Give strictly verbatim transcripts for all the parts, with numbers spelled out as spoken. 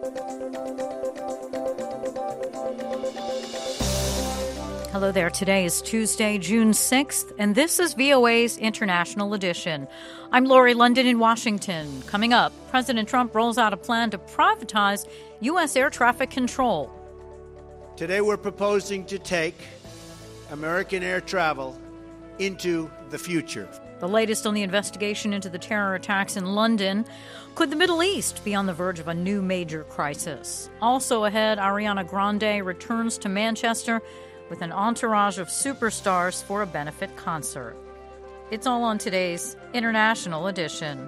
Hello there. Today is Tuesday, June sixth, and this is V O A's International Edition. I'm Lori London in Washington. Coming up, President Trump rolls out a plan to privatize U S air traffic control. Today we're proposing to take American air travel into the future. The latest on the investigation into the terror attacks in London. Could the Middle East be on the verge of a new major crisis? Also ahead, Ariana Grande returns to Manchester with an entourage of superstars for a benefit concert. It's all on today's International Edition.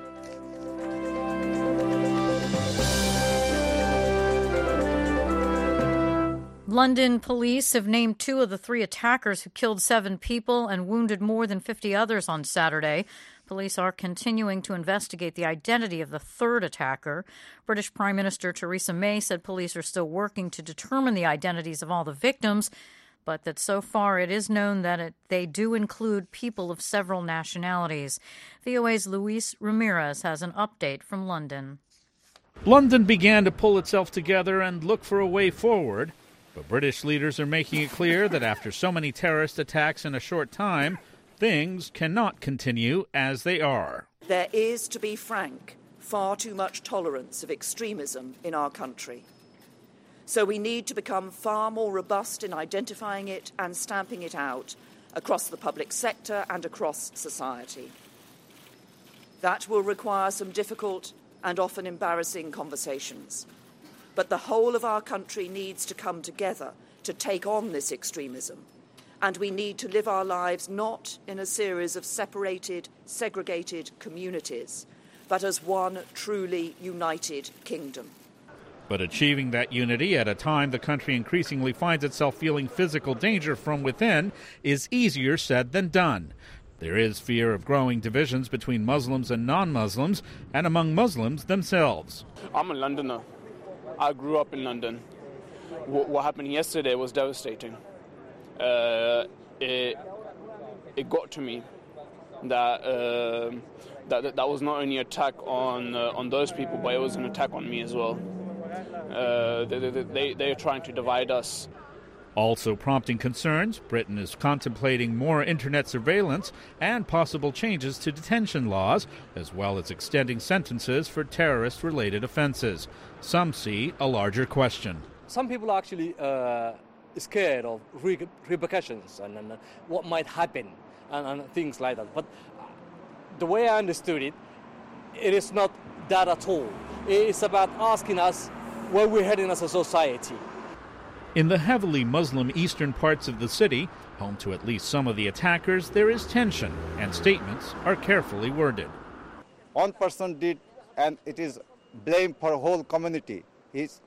London police have named two of the three attackers who killed seven people and wounded more than fifty others on Saturday. Police are continuing to investigate the identity of the third attacker. British Prime Minister Theresa May said police are still working to determine the identities of all the victims, but that so far it is known that it, they do include people of several nationalities. V O A's Luis Ramirez has an update from London. London began to pull itself together and look for a way forward, but British leaders are making it clear that after so many terrorist attacks in a short time, things cannot continue as they are. There is, to be frank, far too much tolerance of extremism in our country. So we need to become far more robust in identifying it and stamping it out across the public sector and across society. That will require some difficult and often embarrassing conversations. But the whole of our country needs to come together to take on this extremism. And we need to live our lives not in a series of separated, segregated communities, but as one truly united kingdom. But achieving that unity at a time the country increasingly finds itself feeling physical danger from within is easier said than done. There is fear of growing divisions between Muslims and non-Muslims and among Muslims themselves. I'm a Londoner. I grew up in London. What, what happened yesterday was devastating. Uh, it, it got to me that, uh, that that was not only an attack on uh, on those people, but it was an attack on me as well. Uh, they, they, they are trying to divide us. Also prompting concerns, Britain is contemplating more internet surveillance and possible changes to detention laws, as well as extending sentences for terrorist-related offenses. Some see a larger question. Some people are actually uh, scared of re- repercussions and, and what might happen and, and things like that. But the way I understood it, it is not that at all. It's about asking us where we're heading as a society. In the heavily Muslim eastern parts of the city, home to at least some of the attackers, there is tension, and statements are carefully worded. One person did, and it is blame for a whole community. It's,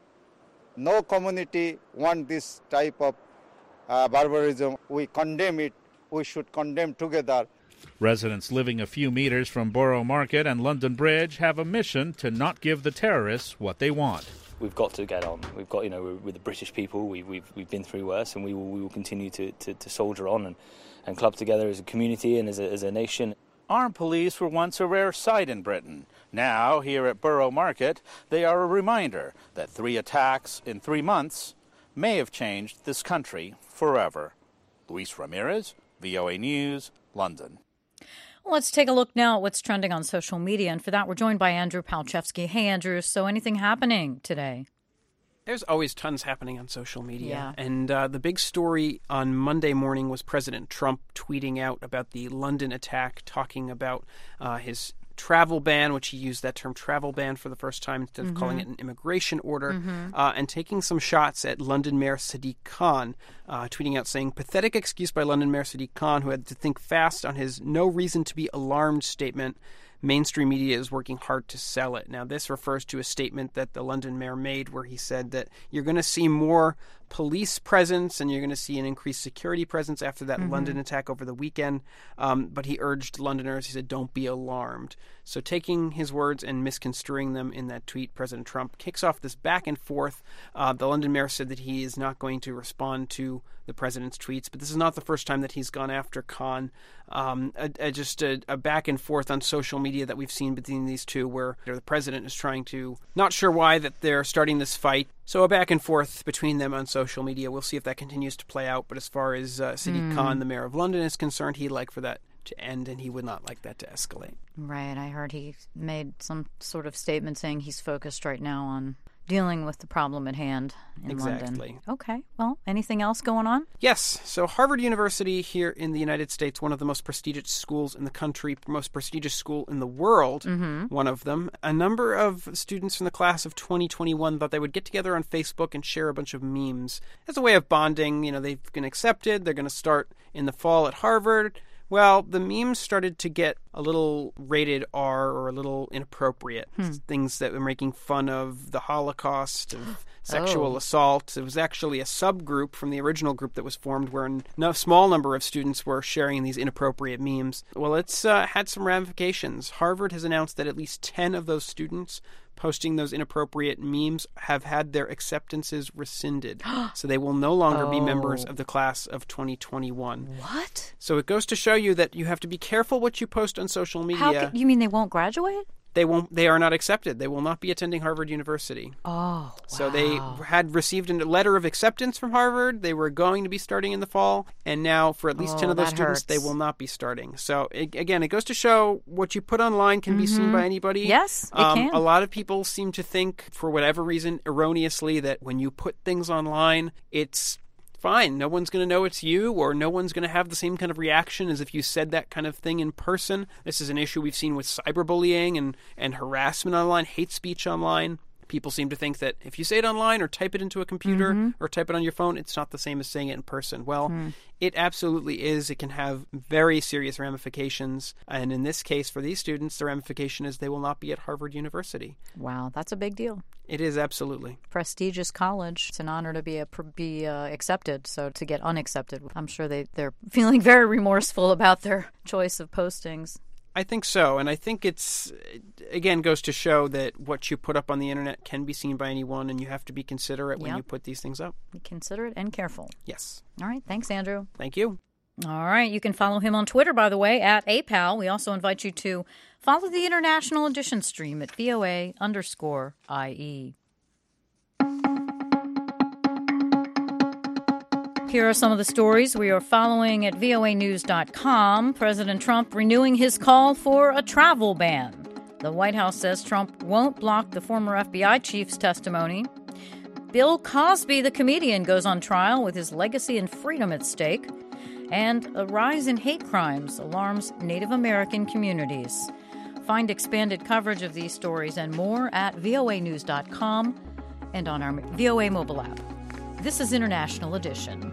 no community want this type of uh, barbarism. We condemn it. We should condemn together. Residents living a few meters from Borough Market and London Bridge have a mission to not give the terrorists what they want. We've got to get on. We've got, you know, we're, we're the British people. We, we've we've been through worse, and we will we will continue to, to, to soldier on and, and club together as a community and as a, as a nation. Armed police were once a rare sight in Britain. Now, here at Borough Market, they are a reminder that three attacks in three months may have changed this country forever. Luis Ramirez, V O A News, London. Let's take a look now at what's trending on social media. And for that, we're joined by Andrew Palchevsky. Hey, Andrew. So anything happening today? There's always tons happening on social media. Yeah. And uh, the big story on Monday morning was President Trump tweeting out about the London attack, talking about uh, his travel ban, which he used that term travel ban for the first time instead of mm-hmm. calling it an immigration order, mm-hmm. uh, and taking some shots at London Mayor Sadiq Khan, uh, tweeting out saying, pathetic excuse by London Mayor Sadiq Khan, who had to think fast on his no reason to be alarmed statement. Mainstream media is working hard to sell it. Now, this refers to a statement that the London mayor made where he said that you're going to see more police presence and you're going to see an increased security presence after that mm-hmm. London attack over the weekend. Um, but he urged Londoners, he said, don't be alarmed. So taking his words and misconstruing them in that tweet, President Trump kicks off this back and forth. Uh, the London mayor said that he is not going to respond to the president's tweets, but this is not the first time that he's gone after Khan. Um, a, a, just a, a back and forth on social media media that we've seen between these two where the president is trying to, not sure why that they're starting this fight. So a back and forth between them on social media. We'll see if that continues to play out. But as far as uh, Sadiq mm. Khan, the mayor of London, is concerned, he'd like for that to end, and he would not like that to escalate. Right. I heard he made some sort of statement saying he's focused right now on dealing with the problem at hand in exactly. London. Okay. Well, anything else going on? Yes. So Harvard University here in the United States, one of the most prestigious schools in the country, most prestigious school in the world, mm-hmm. one of them. A number of students from the class of twenty twenty-one thought they would get together on Facebook and share a bunch of memes as a way of bonding. You know, they've been accepted. They're going to start in the fall at Harvard. Well, the memes started to get a little rated R or a little inappropriate. Hmm. Things that were making fun of the Holocaust, of sexual oh. assault. It was actually a subgroup from the original group that was formed where a small number of students were sharing these inappropriate memes. Well, it's uh, had some ramifications. Harvard has announced that at least ten of those students posting those inappropriate memes have had their acceptances rescinded. So they will no longer oh. be members of the class of twenty twenty-one. What? So it goes to show you that you have to be careful what you post on social media. How ca- you mean they won't graduate? They won't. They are not accepted. They will not be attending Harvard University. Oh, wow. So they had received a letter of acceptance from Harvard. They were going to be starting in the fall, and now for at least oh, ten of those that students, hurts. they will not be starting. So it, again, it goes to show what you put online can mm-hmm. be seen by anybody. Yes, it um, can. A lot of people seem to think, for whatever reason, erroneously, that when you put things online, it's fine. No one's going to know it's you, or no one's going to have the same kind of reaction as if you said that kind of thing in person. This is an issue we've seen with cyberbullying and, and harassment online, hate speech online. People seem to think that if you say it online or type it into a computer mm-hmm. or type it on your phone, it's not the same as saying it in person. Well, mm. it absolutely is. It can have very serious ramifications. And in this case, for these students, the ramification is they will not be at Harvard University. Wow, that's a big deal. It is, absolutely. Prestigious college. It's an honor to be a, be uh, accepted. So to get unaccepted, I'm sure they, they're feeling very remorseful about their choice of postings. I think so, and I think it's, again, goes to show that what you put up on the internet can be seen by anyone, and you have to be considerate when yep. you put these things up. Be considerate and careful. Yes. All right. Thanks, Andrew. Thank you. All right. You can follow him on Twitter, by the way, at A P A L. We also invite you to follow the International Edition stream at VOA underscore IE. Here are some of the stories we are following at V O A news dot com. President Trump renewing his call for a travel ban. The White House says Trump won't block the former F B I chief's testimony. Bill Cosby, the comedian, goes on trial with his legacy and freedom at stake. And a rise in hate crimes alarms Native American communities. Find expanded coverage of these stories and more at V O A news dot com and on our V O A mobile app. This is International Edition.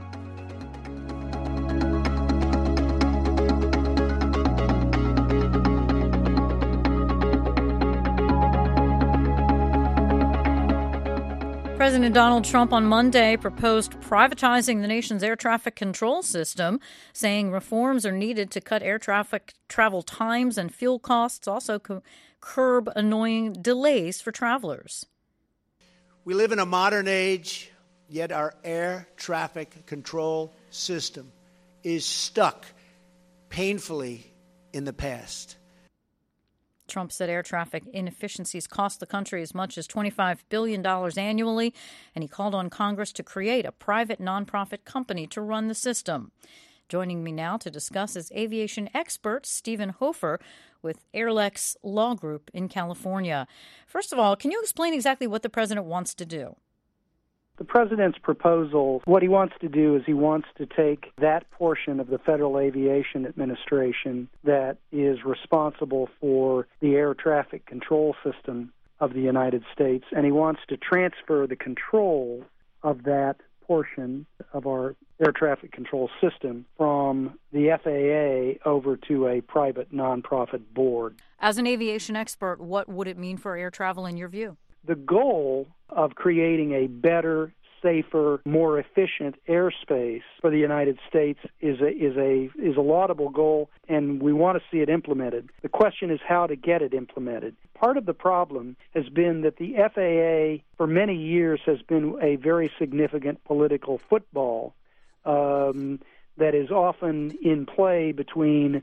President Donald Trump on Monday proposed privatizing the nation's air traffic control system, saying reforms are needed to cut air traffic travel times and fuel costs, also co- curb annoying delays for travelers. We live in a modern age, yet our air traffic control system is stuck painfully in the past. Trump said air traffic inefficiencies cost the country as much as twenty-five billion dollars annually, and he called on Congress to create a private nonprofit company to run the system. Joining me now to discuss is aviation expert Stephen Hofer with Airlex Law Group in California. First of all, can you explain exactly what the president wants to do? The president's proposal, what he wants to do is he wants to take that portion of the Federal Aviation Administration that is responsible for the air traffic control system of the United States, and he wants to transfer the control of that portion of our air traffic control system from the F A A over to a private nonprofit board. As an aviation expert, what would it mean for air travel in your view? The goal of creating a better, safer, more efficient airspace for the United States is a is a is a laudable goal, and we want to see it implemented. The question is how to get it implemented. Part of the problem has been that the F A A, for many years, has been a very significant political football um, that is often in play between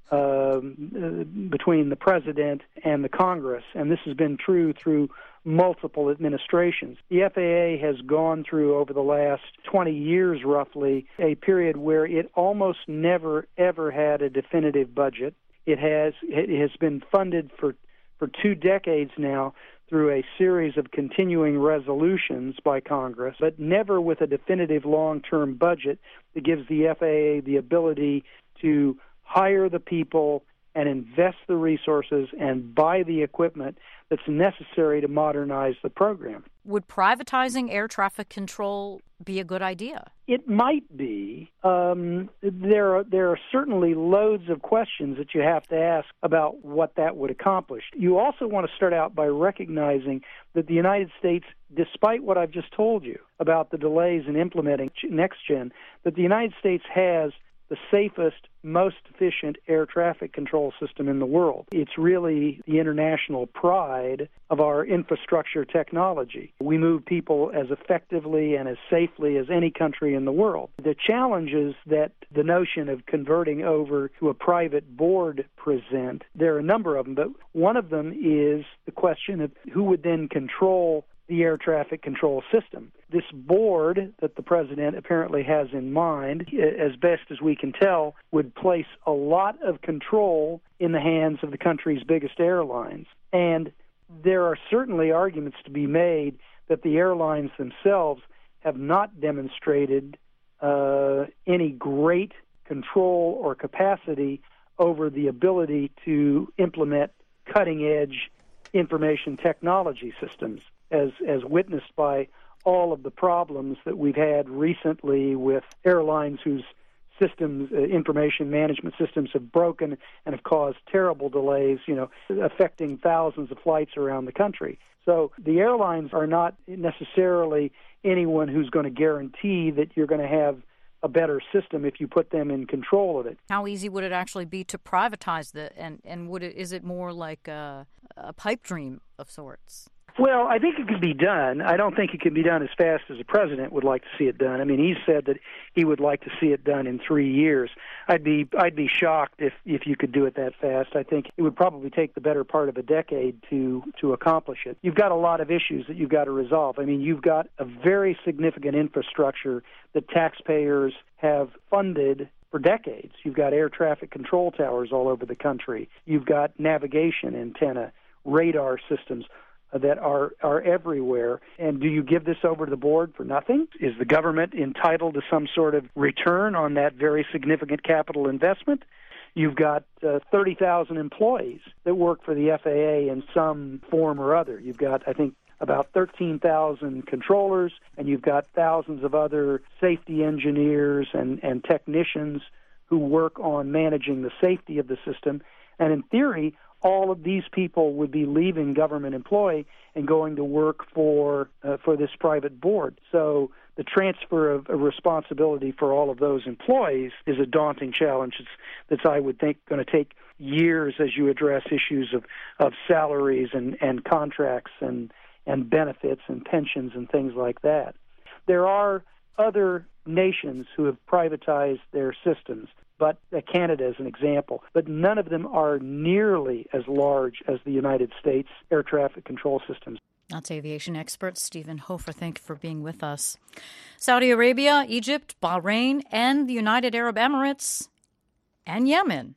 um, uh, between the president and the Congress, and this has been true through multiple administrations. The F A A has gone through, over the last twenty years roughly, a period where it almost never, ever had a definitive budget. It has it has been funded for, for two decades now through a series of continuing resolutions by Congress, but never with a definitive long-term budget that gives the F A A the ability to hire the people and invest the resources and buy the equipment that's necessary to modernize the program. Would privatizing air traffic control be a good idea? It might be. Um, there are, there are certainly loads of questions that you have to ask about what that would accomplish. You also want to start out by recognizing that the United States, despite what I've just told you about the delays in implementing NextGen, that the United States has the safest, most efficient air traffic control system in the world. It's really the international pride of our infrastructure technology. We move people as effectively and as safely as any country in the world. The challenges that the notion of converting over to a private board present, there are a number of them, but one of them is the question of who would then control the air traffic control system. This board that the president apparently has in mind, as best as we can tell, would place a lot of control in the hands of the country's biggest airlines. And there are certainly arguments to be made that the airlines themselves have not demonstrated uh, any great control or capacity over the ability to implement cutting-edge information technology systems, as as witnessed by all of the problems that we've had recently with airlines whose systems, uh, information management systems have broken and have caused terrible delays, you know, affecting thousands of flights around the country. So the airlines are not necessarily anyone who's going to guarantee that you're going to have a better system if you put them in control of it. How easy would it actually be to privatize the, and, and would it, is it more like a, a pipe dream of sorts? Well, I think it could be done. I don't think it can be done as fast as the president would like to see it done. I mean, he said that he would like to see it done in three years. I'd be I'd be shocked if, if you could do it that fast. I think it would probably take the better part of a decade to, to accomplish it. You've got a lot of issues that you've got to resolve. I mean, you've got a very significant infrastructure that taxpayers have funded for decades. You've got air traffic control towers all over the country. You've got navigation antenna, radar systems that are, are everywhere. And do you give this over to the board for nothing? Is the government entitled to some sort of return on that very significant capital investment? You've got uh, thirty thousand employees that work for the F A A in some form or other. You've got, I think, about thirteen thousand controllers, and you've got thousands of other safety engineers and, and technicians who work on managing the safety of the system. And in theory, all of these people would be leaving government employ and going to work for uh, for this private board. So the transfer of, of responsibility for all of those employees is a daunting challenge. It's, that's, I would think, going to take years as you address issues of, of salaries and, and contracts and, and benefits and pensions and things like that. There are other nations who have privatized their systems, but uh, Canada is an example. But none of them are nearly as large as the United States air traffic control systems. That's aviation expert Stephen Hofer. Thank you for being with us. Saudi Arabia, Egypt, Bahrain, and the United Arab Emirates, and Yemen,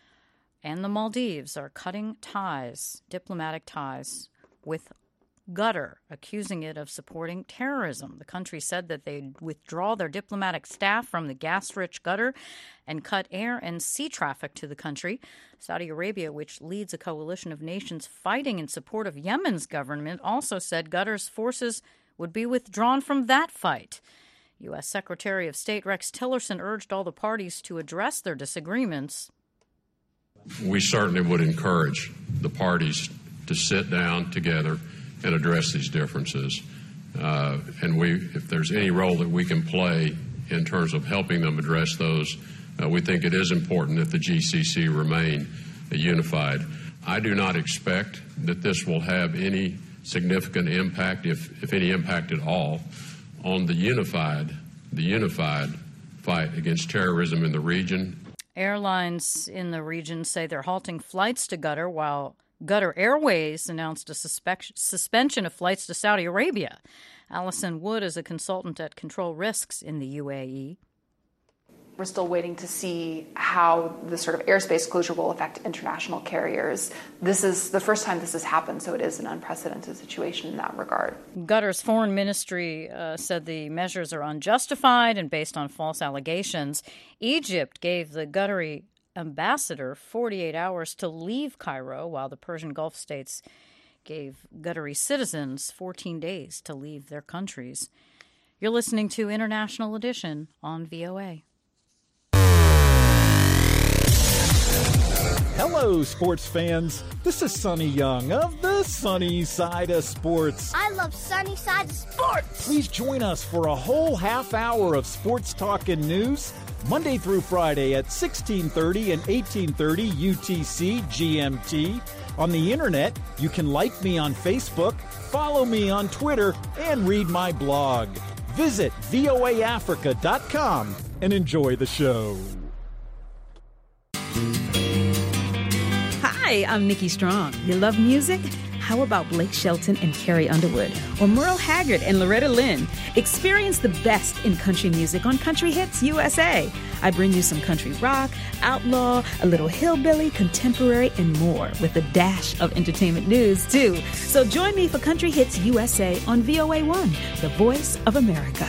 and the Maldives are cutting ties, diplomatic ties, with Qatar, accusing it of supporting terrorism. The country said that they'd withdraw their diplomatic staff from the gas-rich Qatar and cut air and sea traffic to the country. Saudi Arabia, which leads a coalition of nations fighting in support of Yemen's government, also said Qatar's forces would be withdrawn from that fight. U S. Secretary of State Rex Tillerson urged all the parties to address their disagreements. We certainly would encourage the parties to sit down together and address these differences. Uh, and we, if there's any role that we can play in terms of helping them address those, uh, we think it is important that the G C C remain uh, unified. I do not expect that this will have any significant impact, if, if any impact at all, on the unified, the unified fight against terrorism in the region. Airlines in the region say they're halting flights to Qatar, while Qatar Airways announced a suspect- suspension of flights to Saudi Arabia. Allison Wood is a consultant at Control Risks in the U A E. We're still waiting to see how the sort of airspace closure will affect international carriers. This is the first time this has happened, so it is an unprecedented situation in that regard. Qatar's foreign ministry uh, said the measures are unjustified and based on false allegations. Egypt gave the Qatari ambassador forty-eight hours to leave Cairo, while the Persian Gulf states gave Qatari citizens fourteen days to leave their countries. You're listening to International Edition on V O A. Hello, sports fans. This is Sonny Young of the Sunny Side of Sports. I love Sunny Side of Sports. Please join us for a whole half hour of sports talk and news, Monday through Friday at sixteen thirty and eighteen thirty U T C G M T. On the internet, you can like me on Facebook, follow me on Twitter, and read my blog. Visit V O A Africa dot com and enjoy the show. Hi, I'm Nikki Strong. You love music? How about Blake Shelton and Carrie Underwood? Or Merle Haggard and Loretta Lynn? Experience the best in country music on Country Hits U S A. I bring you some country rock, outlaw, a little hillbilly, contemporary, and more, with a dash of entertainment news, too. So join me for Country Hits U S A on V O A one, the voice of America.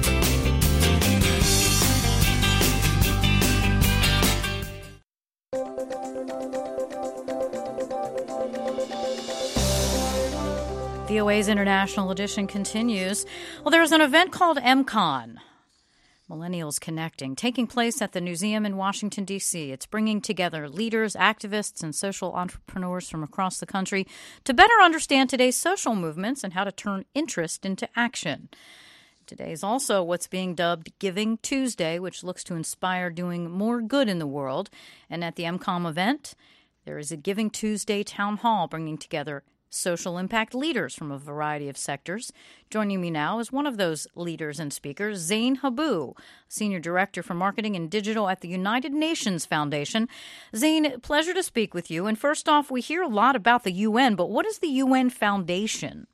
V O A's International Edition continues. Well, there's an event called MCon, Millennials Connecting, taking place at the Newseum in Washington, D C. It's bringing together leaders, activists, and social entrepreneurs from across the country to better understand today's social movements and how to turn interest into action. Today is also what's being dubbed Giving Tuesday, which looks to inspire doing more good in the world. And at the MCon event, there is a Giving Tuesday town hall bringing together social impact leaders from a variety of sectors. Joining me now is one of those leaders and speakers, Zain Habu, Senior Director for Marketing and Digital at the United Nations Foundation. Zain, pleasure to speak with you. And first off, we hear a lot about the U N, but what is the U N Foundation?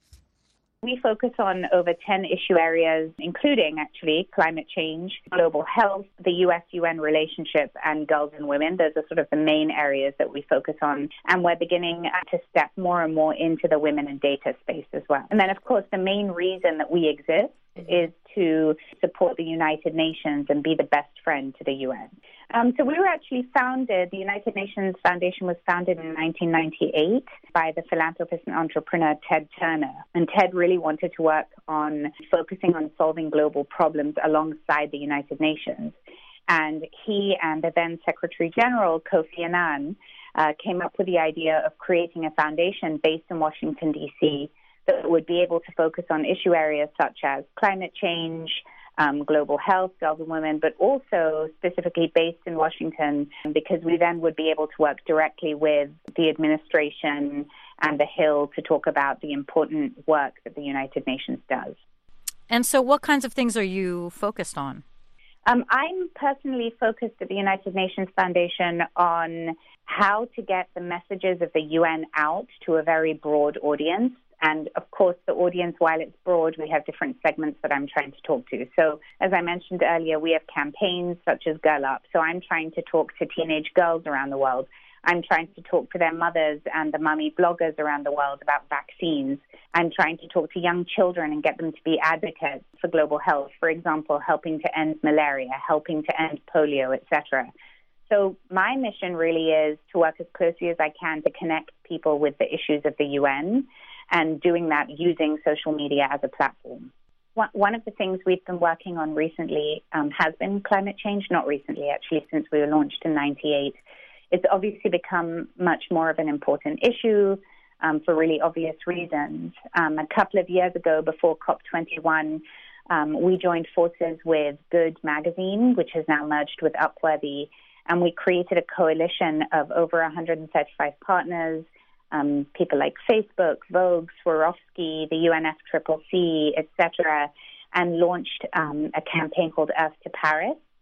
We focus on over ten issue areas, including, actually, climate change, global health, the U S U N relationship, and girls and women. Those are sort of the main areas that we focus on. And we're beginning to step more and more into the women and data space as well. And then, of course, the main reason that we exist is to support the United Nations and be the best friend to the U N. Um, so we were actually founded, the United Nations Foundation was founded in nineteen ninety-eight by the philanthropist and entrepreneur Ted Turner. And Ted really wanted to work on focusing on solving global problems alongside the United Nations. And he and the then Secretary General, Kofi Annan, uh, came up with the idea of creating a foundation based in Washington, D C, that would be able to focus on issue areas such as climate change, um, global health, girls and women, but also specifically based in Washington, because we then would be able to work directly with the administration and the Hill to talk about the important work that the United Nations does. And so what kinds of things are you focused on? Um, I'm personally focused at the United Nations Foundation on how to get the messages of the U N out to a very broad audience. And, of course, the audience, while it's broad, we have different segments that I'm trying to talk to. So, as I mentioned earlier, we have campaigns such as Girl Up. So I'm trying to talk to teenage girls around the world. I'm trying to talk to their mothers and the mummy bloggers around the world about vaccines. I'm trying to talk to young children and get them to be advocates for global health. For example, helping to end malaria, helping to end polio, et cetera. So my mission really is to work as closely as I can to connect people with the issues of the U N, and doing that using social media as a platform. One of the things we've been working on recently um, has been climate change, not recently, actually, since we were launched in ninety-eight. It's obviously become much more of an important issue um, for really obvious reasons. Um, a couple of years ago, before COP twenty-one, um, we joined forces with Good Magazine, which has now merged with Upworthy, and we created a coalition of over one hundred thirty-five partners, Um, people like Facebook, Vogue, Swarovski, the U N F C C C, et cetera, and launched um, a campaign called Earth to Paris.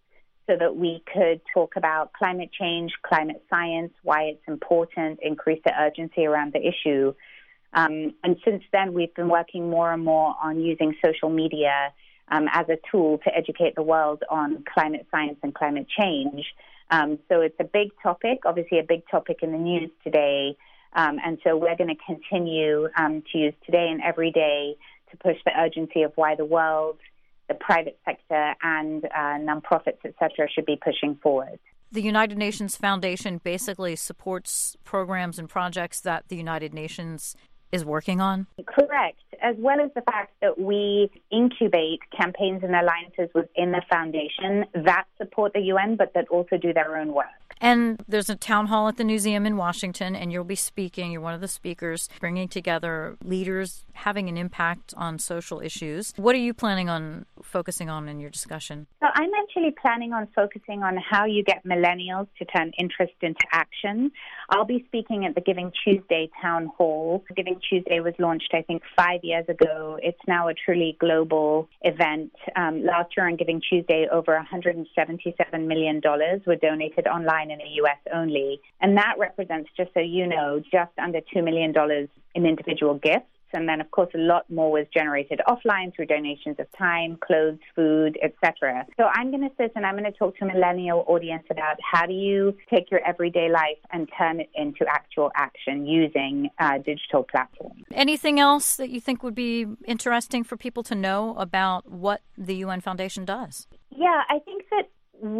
so that we could talk about climate change, climate science, why it's important, increase the urgency around the issue. Um, and since then, we've been working more and more on using social media um, as a tool to educate the world on climate science and climate change. Um, so it's a big topic, obviously a big topic in the news today. Um, and so we're going to continue um, to use today and every day to push the urgency of why the world, the private sector, and uh, nonprofits, et cetera, should be pushing forward. The United Nations Foundation basically supports programs and projects that the United Nations is working on? Correct, as well as the fact that we incubate campaigns and alliances within the foundation that support the U N, but that also do their own work. And there's a town hall at the museum in Washington, and you'll be speaking. You're one of the speakers, bringing together leaders having an impact on social issues. What are you planning on focusing on in your discussion? So I'm actually planning on focusing on how you get millennials to turn interest into action. I'll be speaking at the Giving Tuesday town hall. Giving Tuesday was launched, I think, five years ago. It's now a truly global event. Um, last year on Giving Tuesday, over one hundred seventy-seven million dollars were donated online in the U S only. And that represents, just so you know, just under two million dollars in individual gifts. And then, of course, a lot more was generated offline through donations of time, clothes, food, et cetera. So I'm going to sit and I'm going to talk to a millennial audience about how do you take your everyday life and turn it into actual action using uh, digital platforms. Anything else that you think would be interesting for people to know about what the U N Foundation does? Yeah, I think that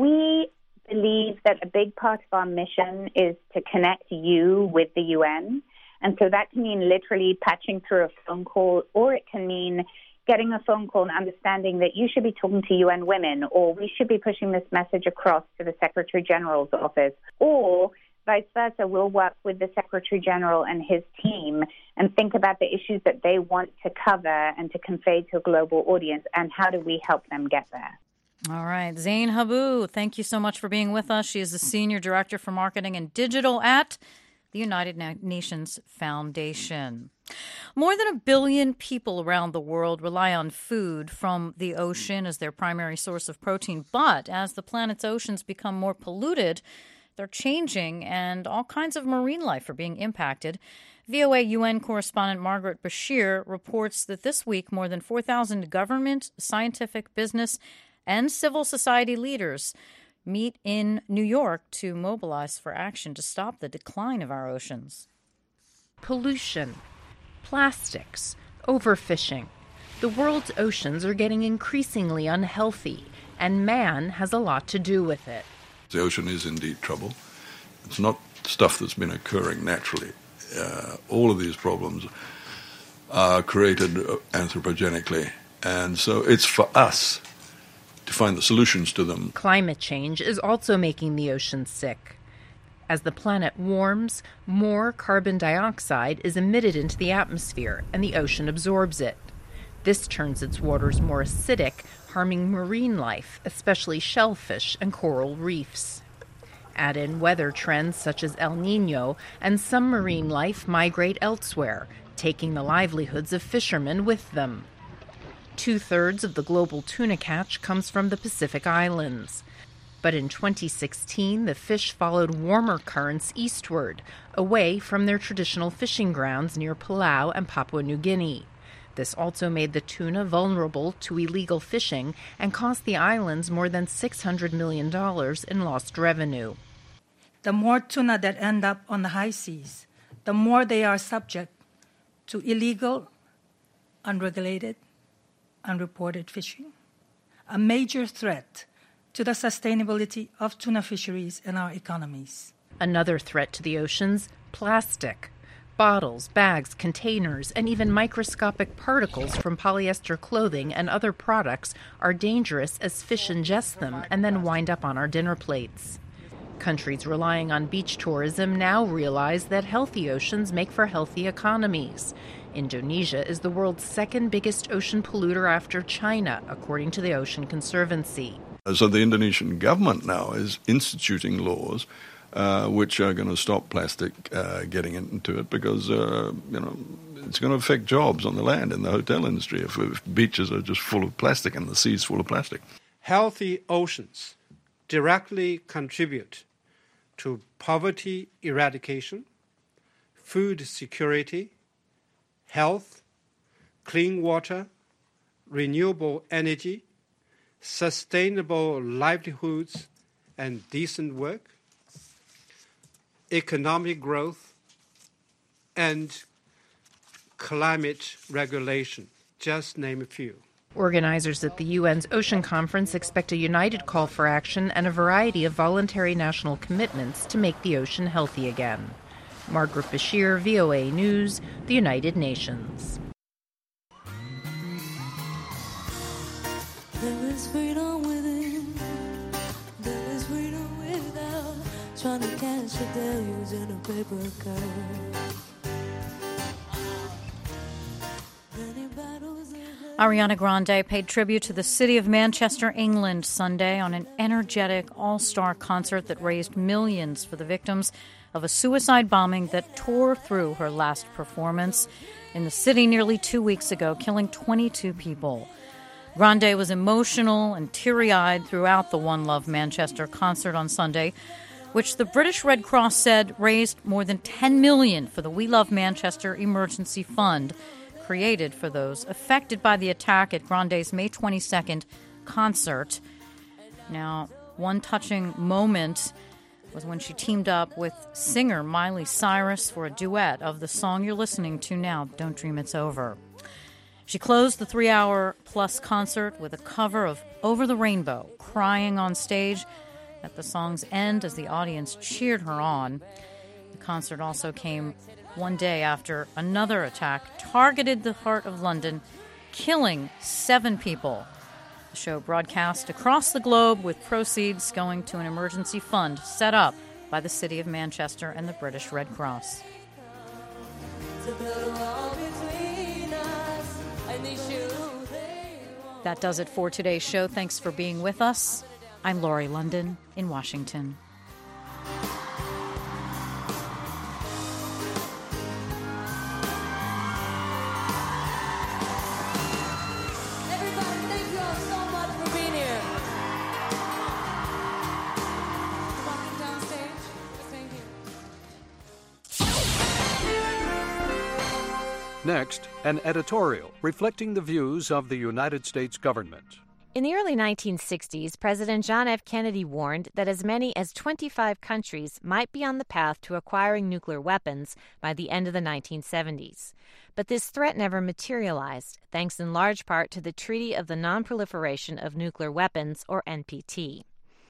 we believe that a big part of our mission is to connect you with the U N. And so that can mean literally patching through a phone call, or it can mean getting a phone call and understanding that you should be talking to U N Women, or we should be pushing this message across to the Secretary General's office, or vice versa. We'll work with the Secretary General and his team and think about the issues that they want to cover and to convey to a global audience, and how do we help them get there. All right. Zain Habbu, thank you so much for being with us. She is the Senior Director for Marketing and Digital at the United Nations Foundation. More than a billion people around the world rely on food from the ocean as their primary source of protein. But as the planet's oceans become more polluted, they're changing and all kinds of marine life are being impacted. V O A U N correspondent Margaret Bashir reports that this week more than four thousand government, scientific, business, and civil society leaders meet in New York to mobilize for action to stop the decline of our oceans. Pollution, plastics, overfishing. The world's oceans are getting increasingly unhealthy, and man has a lot to do with it. The ocean is indeed trouble. It's not stuff that's been occurring naturally. Uh, all of these problems are created anthropogenically, and so it's for us to find the solutions to them. Climate change is also making the ocean sick. As the planet warms, more carbon dioxide is emitted into the atmosphere, and the ocean absorbs it. This turns its waters more acidic, harming marine life, especially shellfish and coral reefs. Add in weather trends such as El Niño, and some marine life migrate elsewhere, taking the livelihoods of fishermen with them. Two-thirds of the global tuna catch comes from the Pacific Islands. But in twenty sixteen, the fish followed warmer currents eastward, away from their traditional fishing grounds near Palau and Papua New Guinea. This also made the tuna vulnerable to illegal fishing and cost the islands more than six hundred million dollars in lost revenue. The more tuna that end up on the high seas, the more they are subject to illegal, unregulated, unreported fishing, a major threat to the sustainability of tuna fisheries and our economies. Another threat to the oceans, plastic. Bottles, bags, containers, and even microscopic particles from polyester clothing and other products are dangerous as fish ingest them and then wind up on our dinner plates. Countries relying on beach tourism now realize that healthy oceans make for healthy economies. Indonesia is the world's second biggest ocean polluter after China, according to the Ocean Conservancy. So the Indonesian government now is instituting laws uh, which are going to stop plastic uh, getting into it because, uh, you know, it's going to affect jobs on the land in the hotel industry if, if beaches are just full of plastic and the sea's full of plastic. Healthy oceans directly contribute to poverty eradication, food security, health, clean water, renewable energy, sustainable livelihoods and decent work, economic growth, and climate regulation, just name a few. Organizers at the U N's Ocean Conference expect a united call for action and a variety of voluntary national commitments to make the ocean healthy again. Margaret Bashir, V O A News, the United Nations. There is freedom within, there is freedom without, trying to catch a deluge in a paper cup. Ariana Grande paid tribute to the city of Manchester, England, Sunday on an energetic all-star concert that raised millions for the victims of a suicide bombing that tore through her last performance in the city nearly two weeks ago, killing twenty-two people. Grande was emotional and teary-eyed throughout the One Love Manchester concert on Sunday, which the British Red Cross said raised more than ten million dollars for the We Love Manchester Emergency Fund, created for those affected by the attack at Grande's May twenty-second concert. Now, one touching moment was when she teamed up with singer Miley Cyrus for a duet of the song you're listening to now, Don't Dream It's Over. She closed the three-hour-plus concert with a cover of Over the Rainbow, crying on stage at the song's end as the audience cheered her on. The concert also came one day after another attack targeted the heart of London, killing seven people. The show broadcast across the globe with proceeds going to an emergency fund set up by the City of Manchester and the British Red Cross. That does it for today's show. Thanks for being with us. I'm Laurie London in Washington. Next, an editorial reflecting the views of the United States government. In the early nineteen sixties, President John F. Kennedy warned that as many as twenty-five countries might be on the path to acquiring nuclear weapons by the end of the nineteen seventies. But this threat never materialized, thanks in large part to the Treaty of the Non-Proliferation of Nuclear Weapons, or N P T.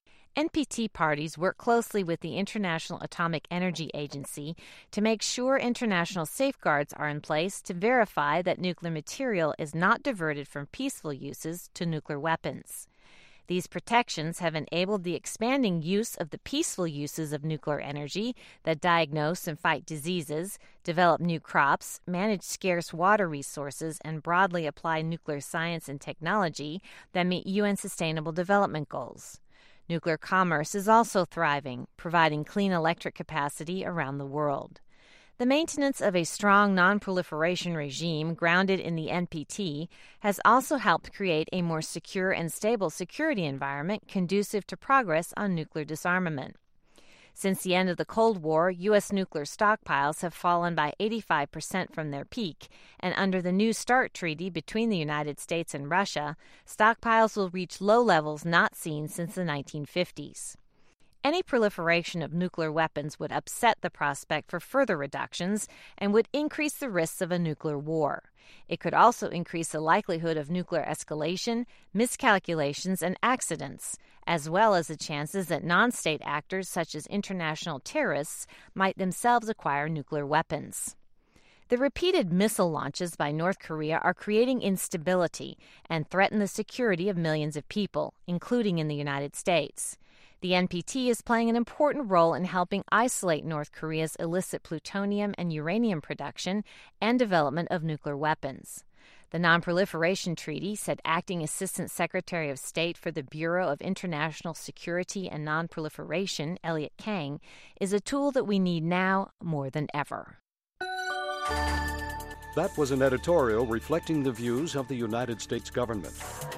N P T parties work closely with the International Atomic Energy Agency to make sure international safeguards are in place to verify that nuclear material is not diverted from peaceful uses to nuclear weapons. These protections have enabled the expanding use of the peaceful uses of nuclear energy that diagnose and fight diseases, develop new crops, manage scarce water resources, and broadly apply nuclear science and technology that meet U N Sustainable Development Goals. Nuclear commerce is also thriving, providing clean electric capacity around the world. The maintenance of a strong non-proliferation regime grounded in the N P T has also helped create a more secure and stable security environment conducive to progress on nuclear disarmament. Since the end of the Cold War, U S nuclear stockpiles have fallen by eighty-five percent from their peak, and under the New START treaty between the United States and Russia, stockpiles will reach low levels not seen since the nineteen fifties. Any proliferation of nuclear weapons would upset the prospect for further reductions and would increase the risks of a nuclear war. It could also increase the likelihood of nuclear escalation, miscalculations, and accidents, as well as the chances that non-state actors such as international terrorists might themselves acquire nuclear weapons. The repeated missile launches by North Korea are creating instability and threaten the security of millions of people, including in the United States. The N P T is playing an important role in helping isolate North Korea's illicit plutonium and uranium production and development of nuclear weapons. The Non-Proliferation Treaty, said Acting Assistant Secretary of State for the Bureau of International Security and Non-Proliferation, Elliot Kang, is a tool that we need now more than ever. That was an editorial reflecting the views of the United States government.